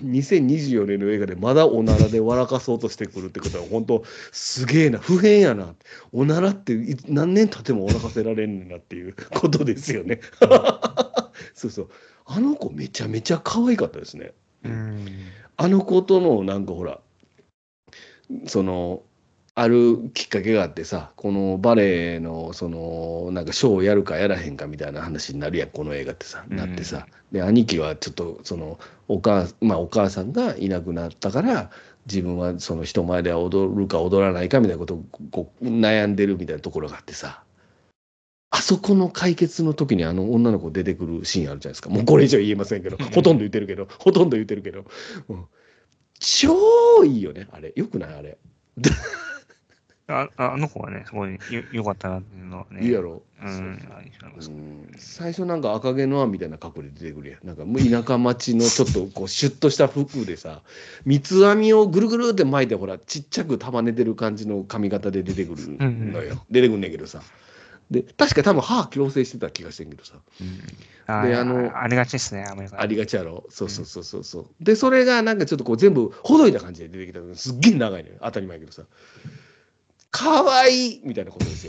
にせんにじゅうよねんの映画でまだおならで笑かそうとしてくるってことは本当すげえな、不変やな、おならってい何年経っても笑かせられんねんなっていうことですよね。そうそう、あの子めちゃめちゃ可愛かったですね。 ううんん。 あの子とのなんかほらそのあるきっかけがあってさ、このバレエのそのなんかショーをやるかやらへんかみたいな話になるやん、この映画ってさ、なってさ、で兄貴はちょっとそのお母、まあ、お母さんがいなくなったから自分はその人前で踊るか踊らないかみたいなことをこう悩んでるみたいなところがあってさ、あそこの解決の時にあの女の子出てくるシーンあるじゃないですか。もうこれ以上言えませんけど、ほとんど言ってるけど、ほとんど言ってるけど、うん、超いいよね、あれ。よくないあれ。 あ、ああの子はね、すごいよ、良かったなっていうのはね、 いいやろ。 うん、 そうそう。 ありまうす。 ん、最初なんか赤毛のアンみたいな格好で出てくるやん。なんかもう田舎町のちょっとこうシュッとした服でさ、三つ編みをぐるぐるって巻いてほら、ちっちゃく束ねてる感じの髪型で出てくるうん、 のよ。出てくんねんけどさ。で、確か多分歯矯正してた気がしてんけどさ。 うん。 で、あの、 あ、ありがちですね、アメリカありでも。 がちやろ。そううん。 そうそうそうそう。で、それがなんかちょっとこう全部ほどいた感じで出てきたのすっげえ長いのよ。当たり前やけどさ。かわいいみたいなことですよ。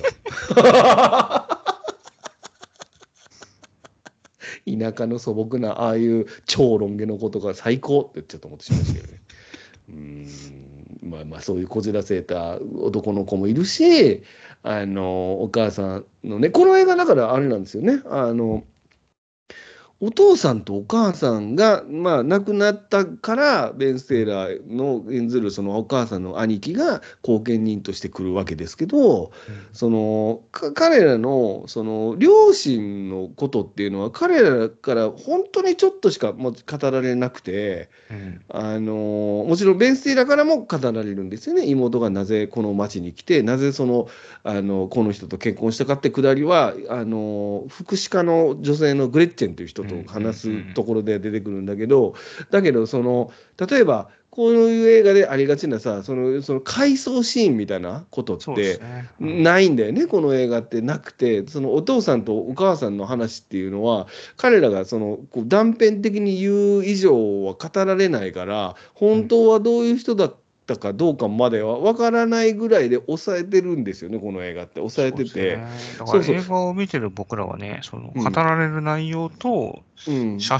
田舎の素朴なああいう超ロン毛のことが最高ってちょっと思ってしまいましたけどね。うーんまあまあそういうこじらせた男の子もいるし、あのお母さんのね、この映画だからあれなんですよね。あのお父さんとお母さんが、まあ、亡くなったからベン・ステイラーの演ずるそのお母さんの兄貴が後見人として来るわけですけど、 うん。 そのか彼らのその両親のことっていうのは彼らから本当にちょっとしかもう語られなくて。 うん。 あのもちろんベン・スティーラーからも語られるんですよね。妹がなぜこの町に来てなぜそのあのこの人と結婚したかってくだりはあの福祉課の女性のグレッチェンという人うん。うと話すん。 ところで出てくるんだけど、だけどその例えばこういう映画でありがちなさ、そのその回想シーンみたいなことっそうですてね。うん。 ないんだよね、この映画ってなくて、そのお父さんとお母さんの話っていうのは彼らがそのこう断片的に言う以上は語られないから、 うん。 本当はどういう人だったかどうかまでは分からないぐらいで抑えてるんですよね、この映画って抑えそうですてて。 ね。だかそうそう、 ら映画を見てる僕らはね、その語うんられる内容とうん、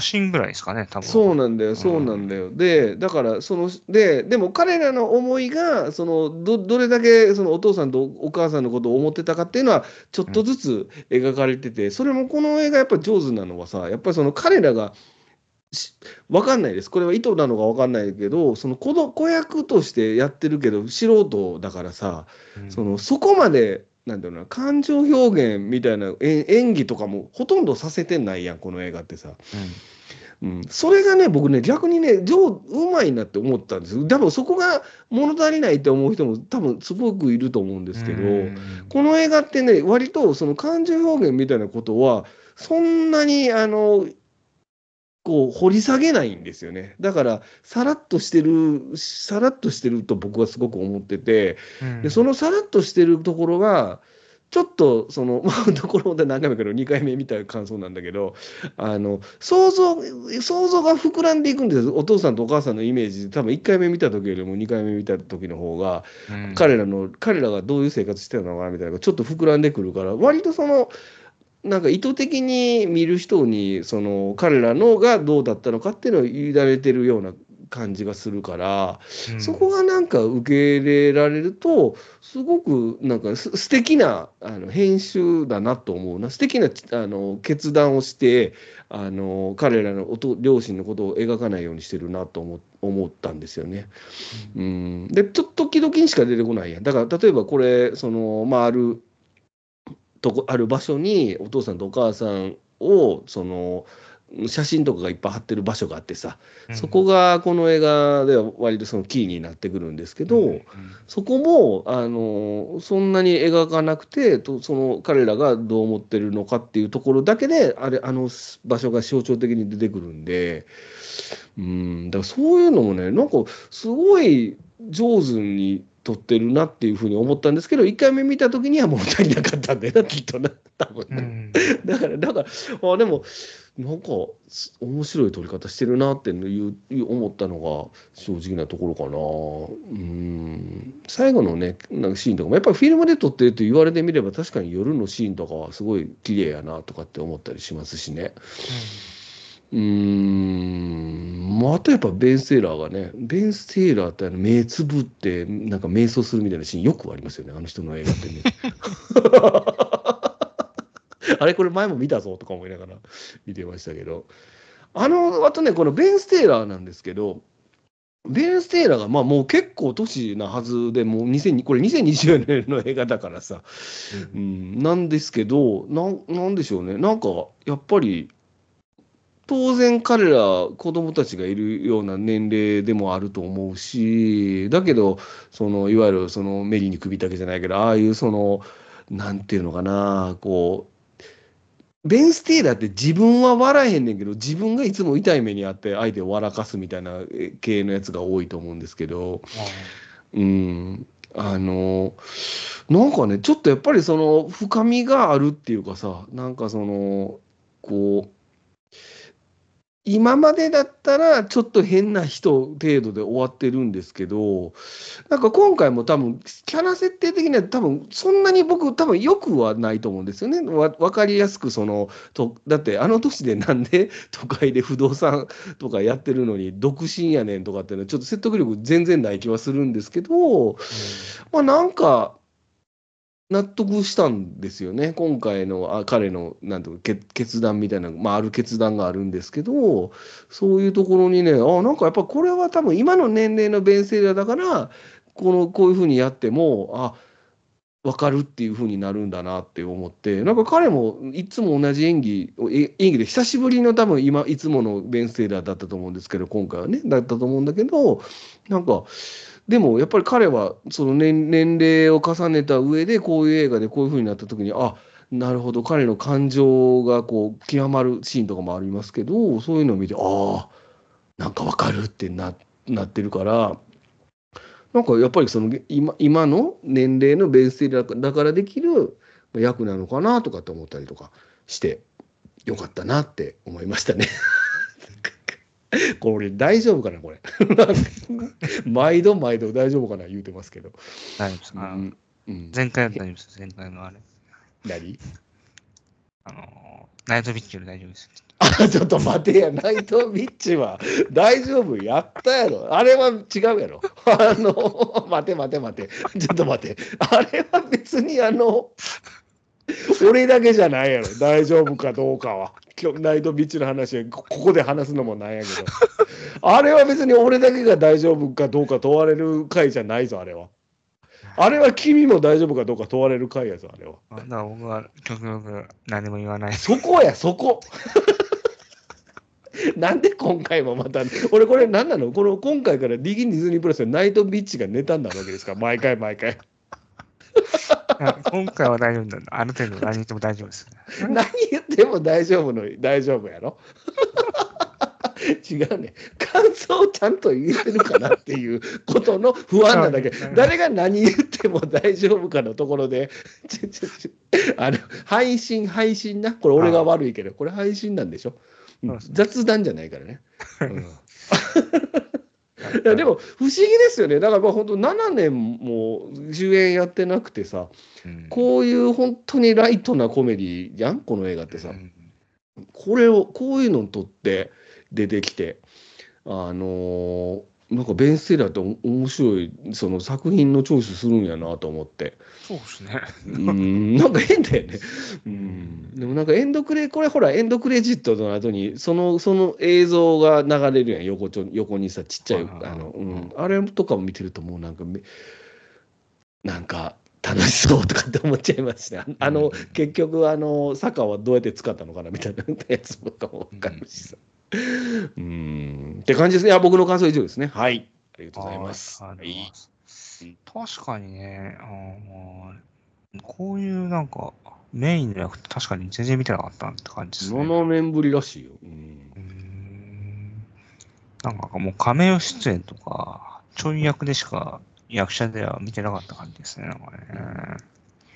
写真ぐらいですかね、多分。 そうなんだよ、 うそうなんだん。 よ。で、だから、その、で、でも彼らの思いが、その、ど、どれだけ、そのお父さんとお母さんのことを思ってたかっていうのは、ちょっうん。 とずつ描かれてて、それもこの映画やっぱ上手なのはさ、やっぱりその彼らが、しわかんないです。これは意図なのかわかんないけど、その子ど子役としてやってるけど、素人だからさ、 うん。 その、そこまで、なんだろうな、感情表現みたいなえ演技とかもほとんどさせてないやん、この映画ってさ。 うん。 うん、それがね、僕ね、逆にね、上うまいなって思ったんです。多分そこが物足りないって思う人も多分すごくいると思うんでうすけど、 ん。 この映画ってね、割とその感情表現みたいなことは、そんなにあの、こう掘り下げないんですよね。だから、さらっとしてる、さらっとしてると僕はすごく思ってて、で、そうん。 のさらっとしてるところが、ちょっとその、まあ、ところで何回も言うけどにかいめ見た感想なんだけど、あの想像想像が膨らんでいくんです。お父さんとお母さんのイメージ多分いっかいめ見た時よりもにかいめ見た時の方がうん。 彼らの彼らがどういう生活してたのかなみたいなのがちょっと膨らんでくるから、割とそのなんか意図的に見る人にその彼らのがどうだったのかっていうのを委ねてるような感じがするから、 うん。 そこがなんか受け入れられるとすごくなんかす素敵なあの編集だなと思うな。素敵なあの決断をしてあの彼らのおと両親のことを描かないようにしてるなと思思ったんですよね。 うん。 うん、でちょっと時々にしか出てこないやん。だから例えばこれその、まあ、あるとこある場所にお父さんとお母さんをその写真とかがいっぱい貼ってる場所があってさ、そこうん。 がこの映画では割とそのキーになってくるんですけうん。 ど、そこもあのそんなに描かなくてとその彼らがどう思ってるのかっていうところだけであれあの場所が象徴的に出てくるんで、うんだからそういうのもねなんかすごい上手に撮ってるなっていうふうに思ったんですけど、いっかいめ見た時には物足りなかったんだよなきっとな多分うな。 ん。 だからだからあでもなんかす面白い撮り方してるなっていういう思ったのが正直なところかな。うん。最後のね、なんかシーンとかもやっぱりフィルムで撮ってると言われてみれば確かに夜のシーンとかはすごい綺麗やなとかって思ったりしますしね。 うん。 うーん。まあ、あとやっぱベン・ステイラーがね、ベン・ステイラーってあの目つぶってなんか瞑想するみたいなシーンよくありますよね、あの人の映画ってね。あれこれ前も見たぞとか思いながら見てましたけど。あの、あとね、このベン・ステイラーなんですけど、ベン・ステイラーがまあもう結構年なはずで、もうにせんにこれにせんにじゅうねんの映画だからさ、ううん。 ん、なんですけど、なん、なんでしょうね、なんかやっぱり、当然彼ら子供たちがいるような年齢でもあると思うし、だけど、そのいわゆるそのメリーに首だけじゃないけど、ああいうその、なんていうのかな、こう、ベン・ステイラーって自分は笑えへんねんけど、自分がいつも痛い目にあって相手を笑かすみたいなえ系のやつが多いと思うんですけど、 ああ。 うん、あの、なんかね、ちょっとやっぱりその深みがあるっていうかさ、なんかその、こう、今までだったらちょっと変な人程度で終わってるんですけど、なんか今回も多分キャラ設定的には多分そんなに僕多分良くはないと思うんですよね。わ分かりやすくそのとだってあの年でなんで都会で不動産とかやってるのに独身やねんとかっていうのはちょっと説得力全然ない気はするんですけど、 うん。 まあなんか納得したんですよね。今回のあ彼のなんていうか決決断みたいな、まあ、ある決断があるんですけど、そういうところにね、あ、なんかやっぱこれは多分今の年齢のベンセイラーだから、このこういうふうにやっても、あ、分かるっていうふうになるんだなって思って、なんか彼もいつも同じ演技を、え演技で久しぶりの多分今、いつものベン・ステイラーだったと思うんですけど、今回はね、だったと思うんだけど、なんか、でもやっぱり彼はその年、年齢を重ねた上で、こういう映画でこういうふうになった時に、あ、なるほど、彼の感情がこう極まるシーンとかもありますけど、そういうのを見て、ああ、なんかわかるってな、なってるから、なんかやっぱりその今、今の年齢のベーステラーだからできる役なのかなとかって思ったりとかしてよかったなって思いましたね。これ大丈夫かなこれ。毎度毎度大丈夫かな言うてますけど。 大丈夫です。あの、 うん、うん。 前回は大へ丈夫です。前回のあれ。 何あの、ナイトビッチより大丈夫です。 あ、ちょっと待てや、ナイトビッチは大丈夫やったやろ。あれは違うやろ。あの、待て待て待て。ちょっと待て。あれは別にあの、俺だけじゃないやろ。大丈夫かどうかは。今日ナイトビッチの話こここで話すのもなんやけど。あれは別に俺だけが大丈夫かどうか問われる回じゃないぞ、あれは。あれは君も大丈夫かどうか問われる回やぞ、あれは。 あだから僕は極力何も言わない。 そこや、そこ。なんで今回もまた、俺これ何なのこの今回からディギンディズニープラスでナイトビッチがネタになるわけですか毎回毎回。 あ今回は大丈夫だ。ある程度何言っても大丈夫です。 何言っても大丈夫の、大丈夫やろ違うね。感想をちゃんと言えてるかなっていうことの不安なだけ。誰が何言っても大丈夫かのところで、ちょちょちょあの、配信、配信な。これ俺が悪いけど、これ配信なんでしょ。うん、 そうですね。 雑談じゃないからね。うんいやでも不思議ですよね。だからまあ本当ななねんも主演やってなくてさ、 うん。 こういう本当にライトなコメディじゃん、この映画ってさ。 うん。 これを、こういうのを撮って出てきて、あのーなんかベン・ステイラーってお面白いその作品のチョイスするんやなと思って。 そうですね。 うーん、なんか変だよね。ううん。 ん。 でもなんかエンドクレ、これほらエンドクレジットの後にその、その映像が流れるやん、横ちょ、横にさ、ちっちゃい、 はいはいあの、うはい。 ん。あれとかも見てるともうなんかめ、なんか楽しそうとかって思っちゃいますね。 うん。 あの、結局あの、坂はどうやって使ったのかなみたいなやつとかもわうん。 かるしさ。うん。って感じですね。いや、僕の感想は以上ですね。はい。ありがとうございはい。 ます。 ありがとうございまはい。 す。確かにね、あのこういうなんかメインの役って確かに全然見てなかったって感じですね。 ななねんぶりらしいよ。うん。 うーん。なんかもうカメオ出演とか、ちょい役でしか役者では見てなかった感じですね。なんかね。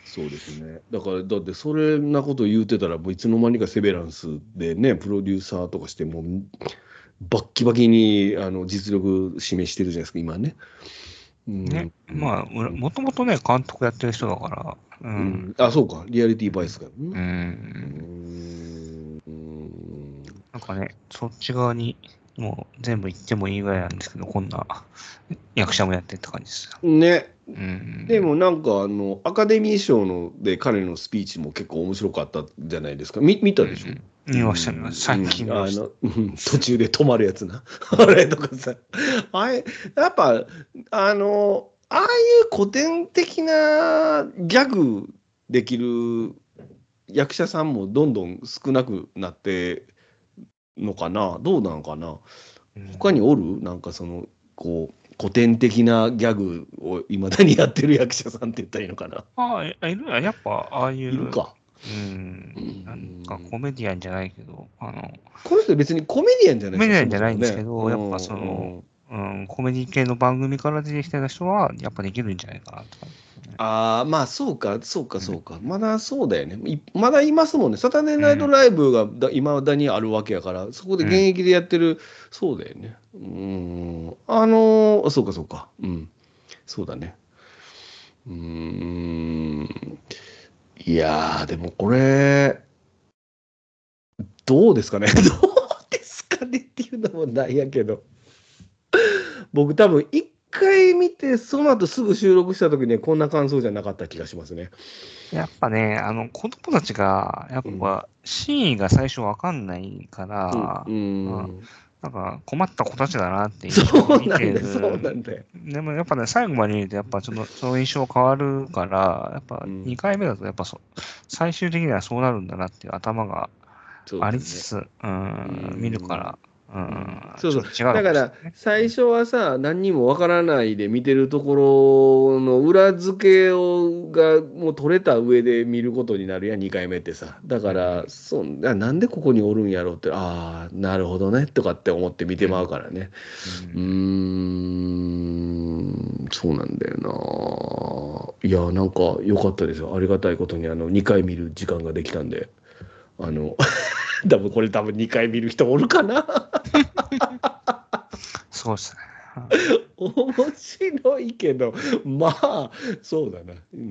そうですね。だから、だってそれなこと言うてたら、もういつの間にかセベランスでね、プロデューサーとかして、もうバッキバキにあの実力示してるじゃないですか、今ね。うね。 ん。うん。 まあ、もともとね、監督やってる人だから、ううん。 ん、あ、そうか。リアリティバイスからうね。うーん。 ん。うーん。 なんかね、そっち側にもう全部行ってもいいぐらいなんですけど、こんな役者もやってって感じですよ。 ね。 うん。 でもなんかあの、アカデミー賞ので彼のスピーチも結構面白かったじゃないですか。み、見たでしょ？ うん。 う見ました、見ました。最近ん、うん、 見ました。 あの、うん途中で止まるやつな。あうん。 れとかさ。あれ、やっぱ、あの、ああいう古典的なギャグできる役者さんもどんどん少なくなってのかな。どうなのかな。 うん他におるなんかその、こう、古典的なギャグをいまだにやってる役者さんって言ったらいいのかな。 ああ、えいるやっぱ、ああいう、 いるか。 うん、 うなんかん。 コメディアンじゃないけど、あの、 この人別にコメディアンじゃないでしょ、そコメディアンじゃないもそもね。 んですけど、やっぱうんその、 うん。 うん、コメディ系の番組から出てきた人は、やっぱできるんじゃないかなって感じですね。 ああ、まあそうか、そうか、 うん。 そうか。まだそうだよね。いまだいますもんね。サタデーうん。 ナイトライブがだ未だにあるわけやから、そこでうん。 現役でやってる、そうだよね。うん。あのーそうか、そうか。うん。そうだね。うーん。いやー、でもこれ、どうですかね。どうですかねっていうのもないやけど。僕多分一回見て、その後すぐ収録した時にはこんな感想じゃなかった気がしますね。 やっぱね、あの、子供たちが、やっうん。 ぱ、真意が最初わかんないかうん。うら、うん、 ん。 なんか困った子たちだなって印象でそう見てなんだよ、そうなる。 んだよ。 でもやっぱね、最後まで見ると、やっぱちょっとその印象変わるから、やっぱうん。 にかいめだと、やっぱそ最終的にはそうなるんだなっていう頭があそうだよね。 りつつ、ううん、見るかん。 ら、ううん。 ん、 そうそう。 ちょっと違うのかだから、 もしれないね。 最初はさ、何にもわからないで見てるところの裏付けをがもう取れた上で見ることになるやん、にかいめってさ。だから、そう、ななんでここにおるんやろうって、ああ、なるほどね、とかって思って見てまうからね。 うん、ううーん、 ん、そうなんだよな。いや、なんか良かったですよ。ありがたいことに、あの、にかい見る時間ができたんで。あの、多分これ多分にかい見る人おるかな。 そうですね。 面白いけど、まあ、そうだな。うん、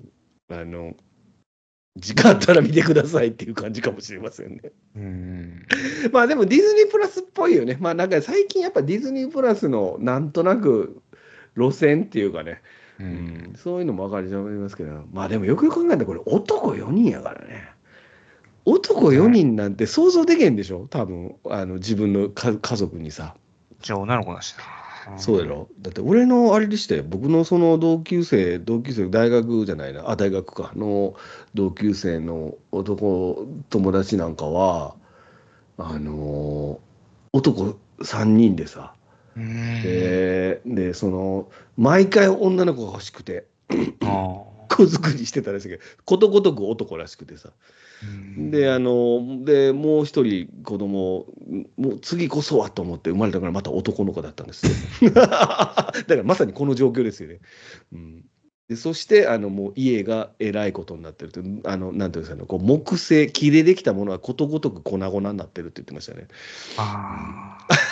あの、時間あったら見てくださいっていう感じかもしれませんね。 うん、 まあでもディズニープラスっぽいよね。まあなんか最近やっぱディズニープラスのなんとなく路線っていうかね、 ううん、 ん、 そういうのも分かりますけど、まあでもよくよく考えたらこれ男よにんやからね。男ね、 よにんなんて想像できへんでしょ多分、あの自分のか家族にさ。 一応女の子だしそうやろだって俺のあれでしたよ。僕のその同級生、同級生、大学じゃないな、あ、大学かの同級生の男友達なんかは、あの男さんにんでさ、 な。うん。 で、で、その、毎回女の子が欲しくて、 ああ。 子作りしてたらしいけど、ことごとく男らしくてさ。 うで、あん。 の、で、もう一人子供、もう次こそはと思って生まれたからまた男の子だったんですよ。だからまさにこの状況ですよね。うん。で、そして、あの、もう家がえらいことになってるって、あの、なんていうんですかね、こう木製、木でできたものはことごとく粉々になってるって言ってましたね。うん。 あ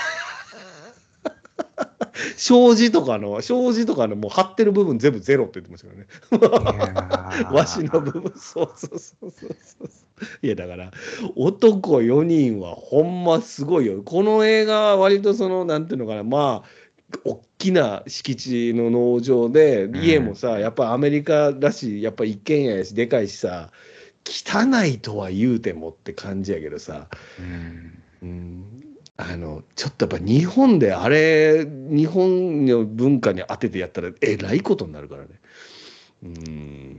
障子とかの、障子とかのもう貼ってる部分全部ゼロって言ってましたからあ。いやね。和紙の部ー。 分、そうそうそうそうそう。いやだから、男よにんはほんますごいよ。この映画は割とその、なんていうのかな、まあ、大きな敷地の農場で、 うん。 家もさ、やっぱアメリカらしい、やっぱ一軒家やし、でかいしさ、汚いとは言うてもって感じやけどさ、 うん。 うん、あの、ちょっとやっぱ日本であれ、日本の文化に当ててやったらえらいことになるからね。うん、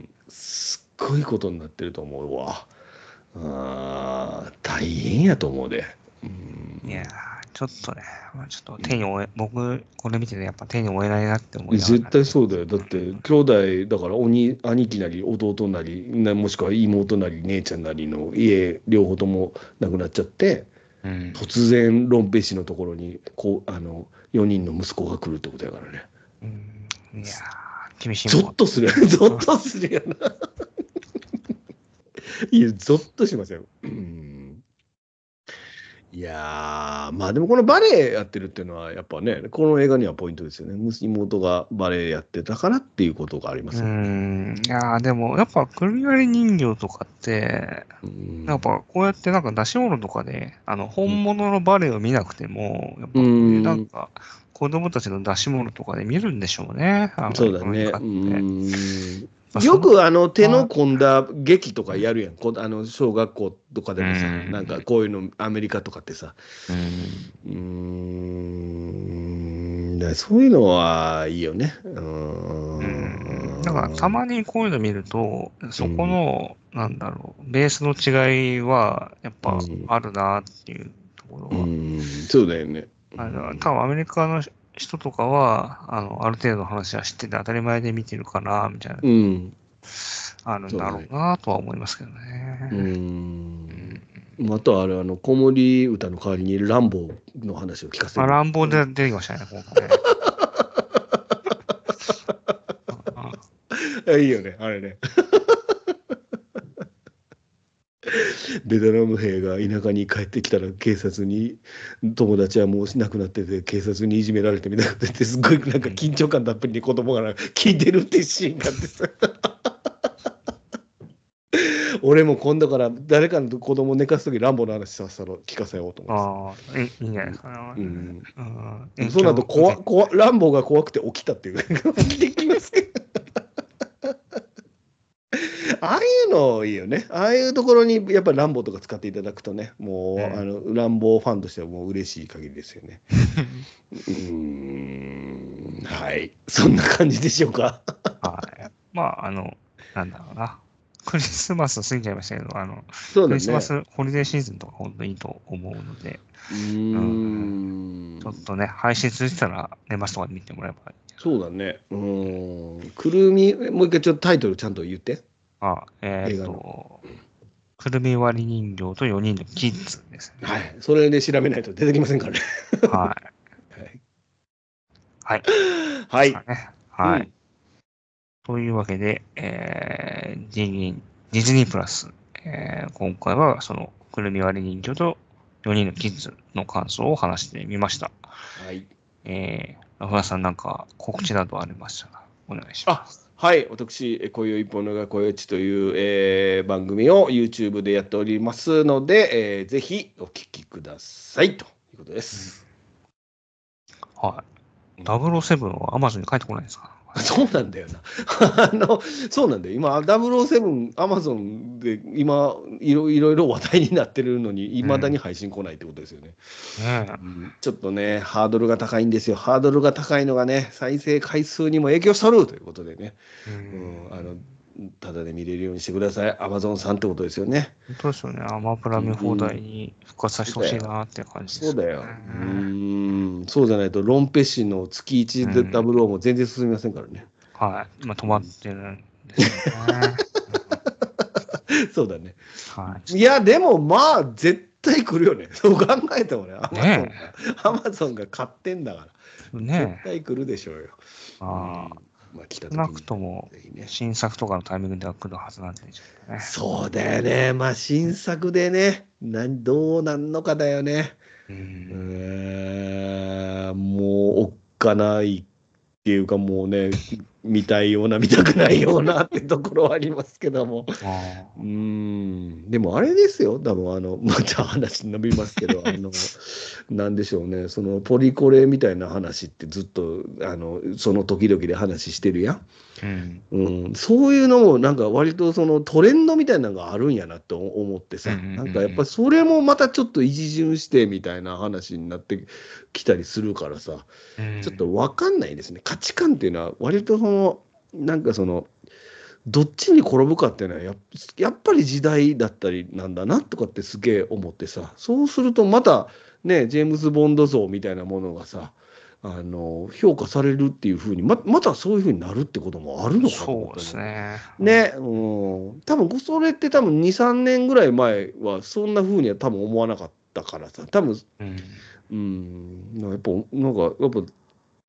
すっごいことになってると思うわ。あー大変やと思うで。ういやー、 ん、 ちょっとね、まあ、ちょっと手に負え、僕、これ見ててやっぱ手に負えないなって思いなが絶らね。 対そうだよ。だって、兄弟、だから兄、兄貴なり弟なり、なもしくは妹なり姉ちゃんなりの家、両方とも亡くなっちゃって、 うん。 突然、ロンペ氏のところに、こう、あの、よにんの息子が来るってことやからね。 うん。いや厳しいもん。 ゾッとする。ゾッとするよな。いや、ゾッとしますよ。うん、いやー、まあでもこのバレエやってるっていうのは、やっぱね、この映画にはポイントですよね。妹がバレエやってたからっていうことがありまうすよね。 ん。いやーでも、やっぱ、くるみ割り人形とかって、 うんやっぱ、こうやってなんか出し物とかで、あの、本物のバレエを見なくても、やっうぱこういうなんん、 か、子供たちの出し物とかで見るんでしょうね。アメリカの映そうだね。う画って。 ん。よまあその、 くあの手のあ、 込んだ劇とかやるやん。こあの小学校とかでうもさ、なんかん、 こういうのアメリカとかってさ。 うん、 うーん。だからそういうのはいいよね。ううーん。だから、たん。 まにこういうの見ると、そこうん。 の、なんだろう、ベースの違いは、やっぱうん。 あるなっていうところうは。 ん。そうだよね。うあの、 ん。 多分アメリカの人とかは、あの、ある程度の話は知ってて当たり前で見てるかな、みたいなうん。 あるんだろそうだね。 うなとは思いますけどうーね。うん。 ん。 あとはあれ、あの、子守歌の代わりにランボーの話を聞かせまあ、 る。 乱暴で出てきましたね、今回ね。あいいよね、あれね。ベトナム兵が田舎に帰ってきたら警察に、友達はもう亡くなってて、警察にいじめられてみたいなこと言って、すごいなんかうん。 緊張感たっぷりに子供が聞いてるっていうシーンがあってさ、俺も今度から誰かの子供寝かすときランボーの話させたら聞かせようと思ってさ。 ああ、いいいいんじゃないですかうね。 ん。 うん。 でも影その後怖、 響を受けて。 怖、ランボーが怖くて起きたっていう。起きてきますけど。ああいうのいいよね。ああいうところにやっぱりランボーとか使っていただくとね、もうあうん。 のランボーファンとしてはもう嬉しい限りですよね。うーん、はい。そんな感じでしょうか。 はい。まあ、あの、なんだろうな。クリスマス過ぎちゃいましたけど、あの、クリスマそうだね。 スホリデーシーズンとか本当にいいと思うので、 うーうん。ちょっん。 とね、配信続いてたら年末とかで見てもらえばいい。 そうだね。うーん。くるみ、もう一回ちょっとタイトルちゃんと言って。 あ、えっ映画の。 と、くるみ割り人形とよにんのキッズですね。 はい。それで調べないと出てきませんからね。 はい。 はい。 はい。ではい。 すかね。はい。 うん。 というわけで、えー、ディズニー、ディズニープラス、えー、今回はその、くるみ割り人形とよにんのキッズの感想を話してみました。 はい。 えー、ラフランさんなんか告知などありましたらお願いしまあ、 す。 はい。私、え今宵一本のが声打ちという、えー番組を YouTube でやっておりますので、えーぜひお聞きくださいということでうん、 す。 はい。 うん。 ダブルオーセブンは Amazon に帰ってこないんですか？ そうなんだよな。あの、そうなんだよ。今、ダブルオーセブン、アマゾンで今いろいろいろ話題になってるのに、いまだにうん。 配信来ないってことですよね。 ねえ。 うん、ちょっとね、ハードルが高いんですよ。ハードルが高いのがね、再生回数にも影響しとるということでね、 ううん、あの、 ん。 ただで見れるようにしてください。アマゾンさんってことですよね。 本当ですよね。アマプうラ見放題ん、 に復活させてほしいそうだよ。 なっていう感じですよそうだよ。うね。 ーん、そうじゃないと、ロンペシの月いちでダうん。 ブルオーも全然進みませんからね。 はい。今止まっうん、 てるんですよね。うん、 そうだね。 はい。ちょっいや、でもまあ、絶対来るよね。そう考えてもね、アとマゾンねが、アマゾンが買ってんだから、 え。 絶ね対来るでしょうよ。 え。 うああ。 ん。まあ、来た少な時に、 くともぜひね。 新作とかのタイミングでは来るはずなんで、ちょっとね。 そうだよね。まあ、新作でね、なんどうなんのかだよね。 ううん。 ーん、もう、おっかないっていうか、もうね、見たいような、見たくないようなってところはありますけども。 あうーあ。 ん、でもあれですよ、多分あの、また話伸びますけど、あの、なんでしょうね、そのポリコレみたいな話ってずっと、あの、その時々で話してるやん。 うん。 うん、そういうのもなんか割とそのトレンドみたいなのがあるんやなって思ってうん。うさ、なんかやっぱん。 りそれもまたちょっと一巡してみたいな話になってきたりするからさ、 うん。うちょっとん。 分かんないですね。価値観っていうのは割とその、なんかその、どっちに転ぶかっていうのはやっやっぱり時代だったりなんだなとかってすげえ思ってさ、そうするとまたね、ジェームズ・ボンド像みたいなものがさ、あの評価されるっていうふうにままたそういうふうになるってこともあるのかとかそうですって思ね。 う。ね、うん、多分それって多分に、さんねんぐらい前はそんなふうには多分思わなかったからさ、多分、 うん。 うん、やっぱなんかやっぱ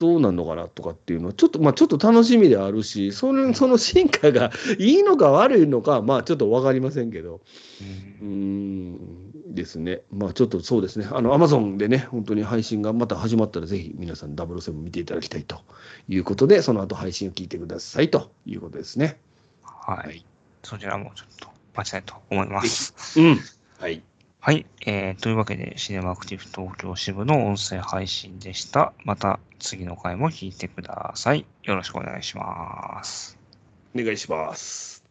どうなんのかなとかっていうのは、ちょっと、まあちょっと楽しみであるし、その、その進化がいいのか悪いのか、まあちょっとわかりませんけど、 ううーんですね。まあちょっとそうですね。あの、アマゾンでね、本当に配信がまた始まったら、ぜひ皆さんダブルセブン見ていただきたいということで、その後配信を聞いてくださいということですね。 は。 はいい。 そちらもちょっと待ちたいと思いまぜひ。 す。 うん。はい。 はい。えー、というわけで、シネマアクティブ東京支部の音声配信でした。また次の回も聞いてください。よろしくお願いします。 お願いします。